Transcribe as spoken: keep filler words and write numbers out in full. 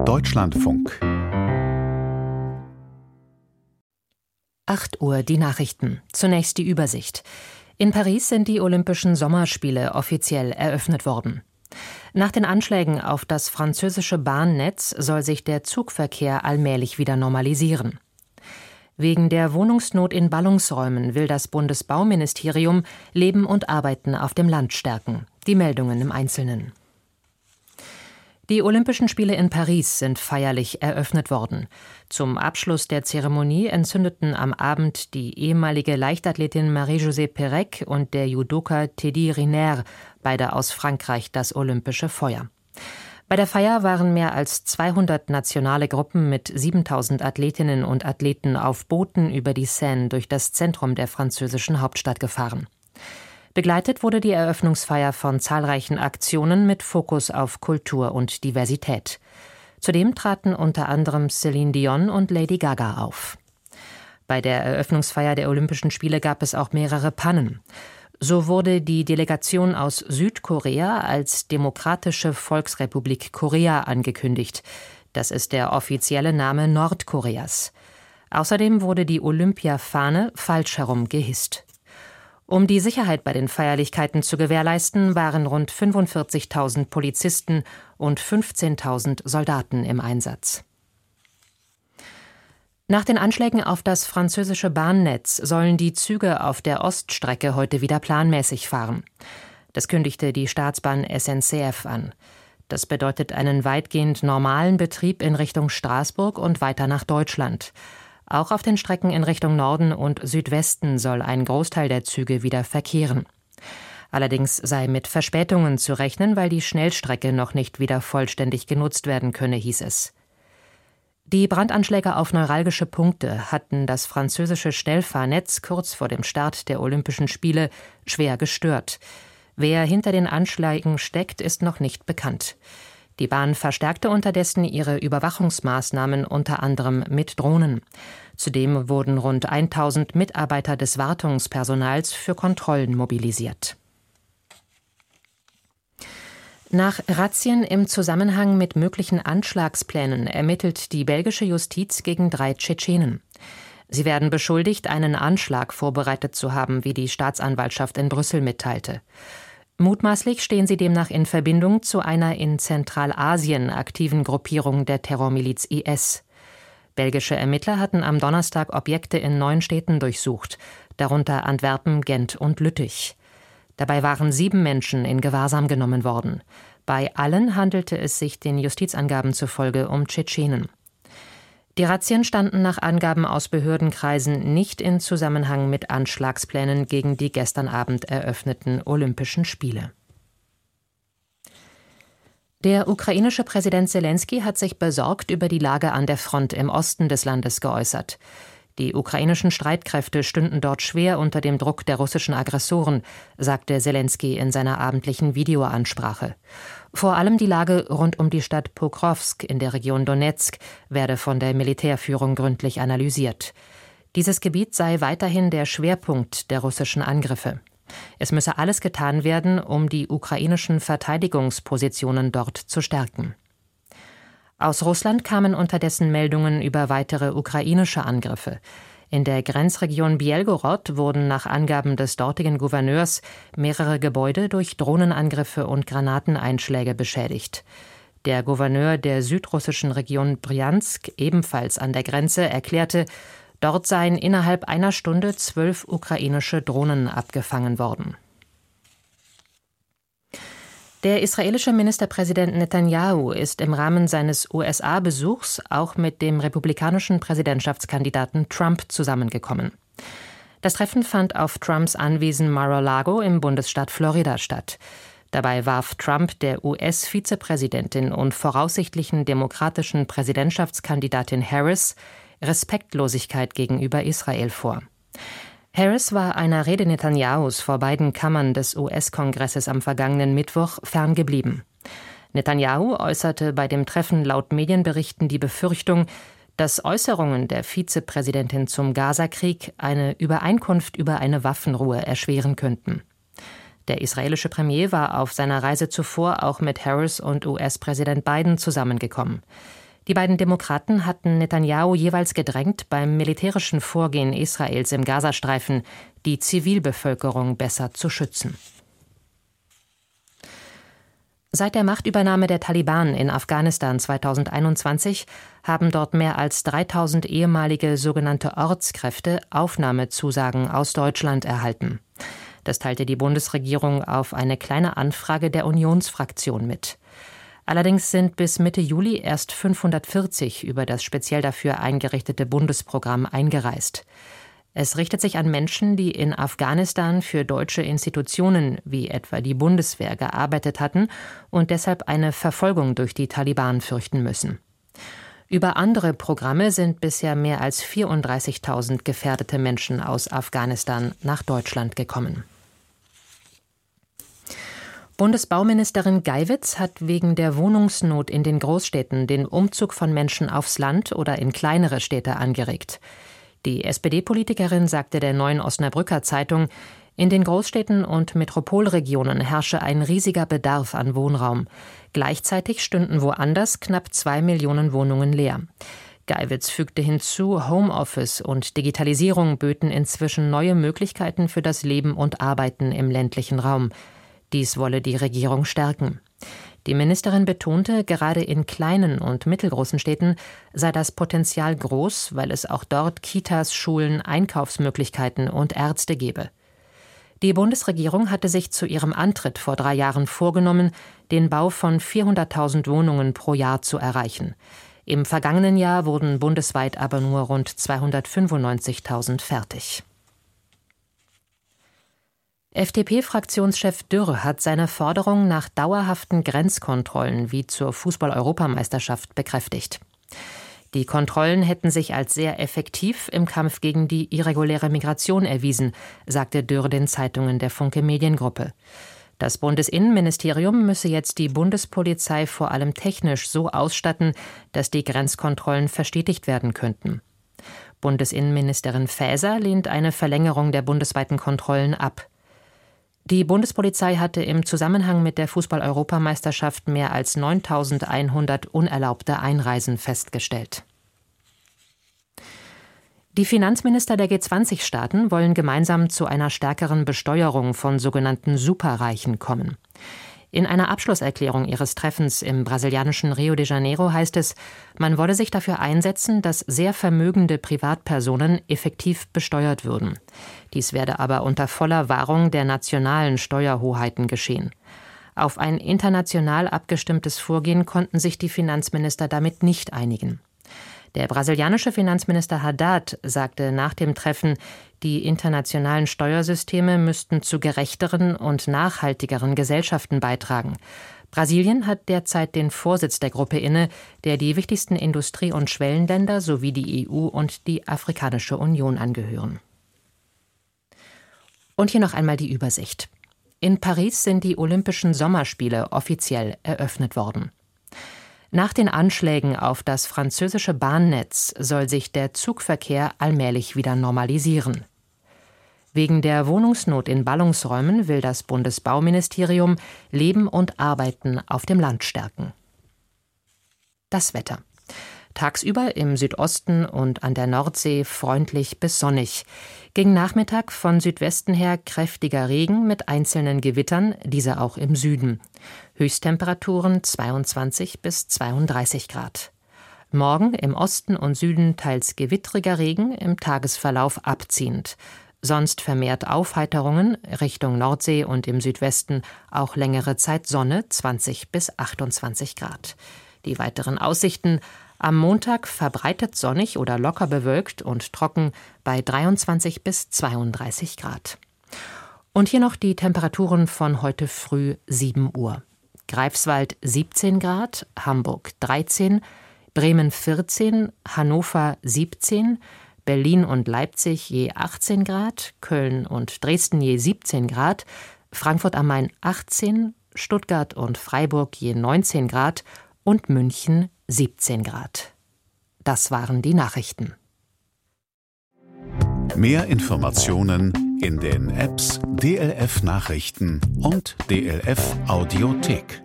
Deutschlandfunk. acht Uhr die Nachrichten. Zunächst die Übersicht. In Paris sind die Olympischen Sommerspiele offiziell eröffnet worden. Nach den Anschlägen auf das französische Bahnnetz soll sich der Zugverkehr allmählich wieder normalisieren. Wegen der Wohnungsnot in Ballungsräumen will das Bundesbauministerium Leben und Arbeiten auf dem Land stärken. Die Meldungen im Einzelnen. Die Olympischen Spiele in Paris sind feierlich eröffnet worden. Zum Abschluss der Zeremonie entzündeten am Abend die ehemalige Leichtathletin Marie-Josée Pérec und der Judoka Teddy Riner, beide aus Frankreich, das olympische Feuer. Bei der Feier waren mehr als zweihundert nationale Gruppen mit siebentausend Athletinnen und Athleten auf Booten über die Seine durch das Zentrum der französischen Hauptstadt gefahren. Begleitet wurde die Eröffnungsfeier von zahlreichen Aktionen mit Fokus auf Kultur und Diversität. Zudem traten unter anderem Céline Dion und Lady Gaga auf. Bei der Eröffnungsfeier der Olympischen Spiele gab es auch mehrere Pannen. So wurde die Delegation aus Südkorea als Demokratische Volksrepublik Korea angekündigt. Das ist der offizielle Name Nordkoreas. Außerdem wurde die Olympiafahne falsch herum gehisst. Um die Sicherheit bei den Feierlichkeiten zu gewährleisten, waren rund fünfundvierzigtausend Polizisten und fünfzehntausend Soldaten im Einsatz. Nach den Anschlägen auf das französische Bahnnetz sollen die Züge auf der Oststrecke heute wieder planmäßig fahren. Das kündigte die Staatsbahn S N C F an. Das bedeutet einen weitgehend normalen Betrieb in Richtung Straßburg und weiter nach Deutschland. Auch auf den Strecken in Richtung Norden und Südwesten soll ein Großteil der Züge wieder verkehren. Allerdings sei mit Verspätungen zu rechnen, weil die Schnellstrecke noch nicht wieder vollständig genutzt werden könne, hieß es. Die Brandanschläge auf neuralgische Punkte hatten das französische Schnellfahrnetz kurz vor dem Start der Olympischen Spiele schwer gestört. Wer hinter den Anschlägen steckt, ist noch nicht bekannt. Die Bahn verstärkte unterdessen ihre Überwachungsmaßnahmen unter anderem mit Drohnen. Zudem wurden rund tausend Mitarbeiter des Wartungspersonals für Kontrollen mobilisiert. Nach Razzien im Zusammenhang mit möglichen Anschlagsplänen ermittelt die belgische Justiz gegen drei Tschetschenen. Sie werden beschuldigt, einen Anschlag vorbereitet zu haben, wie die Staatsanwaltschaft in Brüssel mitteilte. Mutmaßlich stehen sie demnach in Verbindung zu einer in Zentralasien aktiven Gruppierung der Terrormiliz I S. Belgische Ermittler hatten am Donnerstag Objekte in neun Städten durchsucht, darunter Antwerpen, Gent und Lüttich. Dabei waren sieben Menschen in Gewahrsam genommen worden. Bei allen handelte es sich den Justizangaben zufolge um Tschetschenen. Die Razzien standen nach Angaben aus Behördenkreisen nicht in Zusammenhang mit Anschlagsplänen gegen die gestern Abend eröffneten Olympischen Spiele. Der ukrainische Präsident Selenskyj hat sich besorgt über die Lage an der Front im Osten des Landes geäußert. Die ukrainischen Streitkräfte stünden dort schwer unter dem Druck der russischen Aggressoren, sagte Selenskyj in seiner abendlichen Videoansprache. Vor allem die Lage rund um die Stadt Pokrovsk in der Region Donezk werde von der Militärführung gründlich analysiert. Dieses Gebiet sei weiterhin der Schwerpunkt der russischen Angriffe. Es müsse alles getan werden, um die ukrainischen Verteidigungspositionen dort zu stärken. Aus Russland kamen unterdessen Meldungen über weitere ukrainische Angriffe. In der Grenzregion Bielgorod wurden nach Angaben des dortigen Gouverneurs mehrere Gebäude durch Drohnenangriffe und Granateneinschläge beschädigt. Der Gouverneur der südrussischen Region Brjansk, ebenfalls an der Grenze, erklärte, dort seien innerhalb einer Stunde zwölf ukrainische Drohnen abgefangen worden. Der israelische Ministerpräsident Netanyahu ist im Rahmen seines U S A-Besuchs auch mit dem republikanischen Präsidentschaftskandidaten Trump zusammengekommen. Das Treffen fand auf Trumps Anwesen Mar-a-Lago im Bundesstaat Florida statt. Dabei warf Trump der U S-Vizepräsidentin und voraussichtlichen demokratischen Präsidentschaftskandidatin Harris Respektlosigkeit gegenüber Israel vor. Harris war einer Rede Netanyahus vor beiden Kammern des U S-Kongresses am vergangenen Mittwoch ferngeblieben. Netanyahu äußerte bei dem Treffen laut Medienberichten die Befürchtung, dass Äußerungen der Vizepräsidentin zum Gazakrieg eine Übereinkunft über eine Waffenruhe erschweren könnten. Der israelische Premier war auf seiner Reise zuvor auch mit Harris und U S-Präsident Biden zusammengekommen. Die beiden Demokraten hatten Netanjahu jeweils gedrängt, beim militärischen Vorgehen Israels im Gazastreifen die Zivilbevölkerung besser zu schützen. Seit der Machtübernahme der Taliban in Afghanistan zweitausendeinundzwanzig haben dort mehr als dreitausend ehemalige sogenannte Ortskräfte Aufnahmezusagen aus Deutschland erhalten. Das teilte die Bundesregierung auf eine kleine Anfrage der Unionsfraktion mit. Allerdings sind bis Mitte Juli erst fünfhundertvierzig über das speziell dafür eingerichtete Bundesprogramm eingereist. Es richtet sich an Menschen, die in Afghanistan für deutsche Institutionen wie etwa die Bundeswehr gearbeitet hatten und deshalb eine Verfolgung durch die Taliban fürchten müssen. Über andere Programme sind bisher mehr als vierunddreißigtausend gefährdete Menschen aus Afghanistan nach Deutschland gekommen. Bundesbauministerin Geiwitz hat wegen der Wohnungsnot in den Großstädten den Umzug von Menschen aufs Land oder in kleinere Städte angeregt. Die S P D-Politikerin sagte der Neuen Osnabrücker Zeitung, in den Großstädten und Metropolregionen herrsche ein riesiger Bedarf an Wohnraum. Gleichzeitig stünden woanders knapp zwei Millionen Wohnungen leer. Geiwitz fügte hinzu, Homeoffice und Digitalisierung böten inzwischen neue Möglichkeiten für das Leben und Arbeiten im ländlichen Raum. Dies wolle die Regierung stärken. Die Ministerin betonte, gerade in kleinen und mittelgroßen Städten sei das Potenzial groß, weil es auch dort Kitas, Schulen, Einkaufsmöglichkeiten und Ärzte gebe. Die Bundesregierung hatte sich zu ihrem Antritt vor drei Jahren vorgenommen, den Bau von vierhunderttausend Wohnungen pro Jahr zu erreichen. Im vergangenen Jahr wurden bundesweit aber nur rund zweihundertfünfundneunzigtausend fertig. F D P-Fraktionschef Dürr hat seine Forderung nach dauerhaften Grenzkontrollen wie zur Fußball-Europameisterschaft bekräftigt. Die Kontrollen hätten sich als sehr effektiv im Kampf gegen die irreguläre Migration erwiesen, sagte Dürr den Zeitungen der Funke Mediengruppe. Das Bundesinnenministerium müsse jetzt die Bundespolizei vor allem technisch so ausstatten, dass die Grenzkontrollen verstetigt werden könnten. Bundesinnenministerin Faeser lehnt eine Verlängerung der bundesweiten Kontrollen ab. Die Bundespolizei hatte im Zusammenhang mit der Fußball-Europameisterschaft mehr als neuntausendeinhundert unerlaubte Einreisen festgestellt. Die Finanzminister der G zwanzig Staaten wollen gemeinsam zu einer stärkeren Besteuerung von sogenannten Superreichen kommen. In einer Abschlusserklärung ihres Treffens im brasilianischen Rio de Janeiro heißt es, man wolle sich dafür einsetzen, dass sehr vermögende Privatpersonen effektiv besteuert würden. Dies werde aber unter voller Wahrung der nationalen Steuerhoheiten geschehen. Auf ein international abgestimmtes Vorgehen konnten sich die Finanzminister damit nicht einigen. Der brasilianische Finanzminister Haddad sagte nach dem Treffen, die internationalen Steuersysteme müssten zu gerechteren und nachhaltigeren Gesellschaften beitragen. Brasilien hat derzeit den Vorsitz der Gruppe inne, der die wichtigsten Industrie- und Schwellenländer sowie die E U und die Afrikanische Union angehören. Und hier noch einmal die Übersicht. In Paris sind die Olympischen Sommerspiele offiziell eröffnet worden. Nach den Anschlägen auf das französische Bahnnetz soll sich der Zugverkehr allmählich wieder normalisieren. Wegen der Wohnungsnot in Ballungsräumen will das Bundesbauministerium Leben und Arbeiten auf dem Land stärken. Das Wetter. Tagsüber im Südosten und an der Nordsee freundlich bis sonnig. Gegen Nachmittag von Südwesten her kräftiger Regen mit einzelnen Gewittern, diese auch im Süden. Höchsttemperaturen zweiundzwanzig bis zweiunddreißig Grad. Morgen im Osten und Süden teils gewittriger Regen, im Tagesverlauf abziehend. Sonst vermehrt Aufheiterungen, Richtung Nordsee und im Südwesten auch längere Zeit Sonne, zwanzig bis achtundzwanzig Grad. Die weiteren Aussichten: am Montag verbreitet sonnig oder locker bewölkt und trocken bei dreiundzwanzig bis zweiunddreißig Grad. Und hier noch die Temperaturen von heute früh sieben Uhr. Greifswald siebzehn Grad, Hamburg dreizehn, Bremen vierzehn, Hannover siebzehn, Berlin und Leipzig je achtzehn Grad, Köln und Dresden je siebzehn Grad, Frankfurt am Main achtzehn, Stuttgart und Freiburg je neunzehn Grad und München siebzehn Grad. Das waren die Nachrichten. Mehr Informationen in den Apps D L F Nachrichten und D L F Audiothek.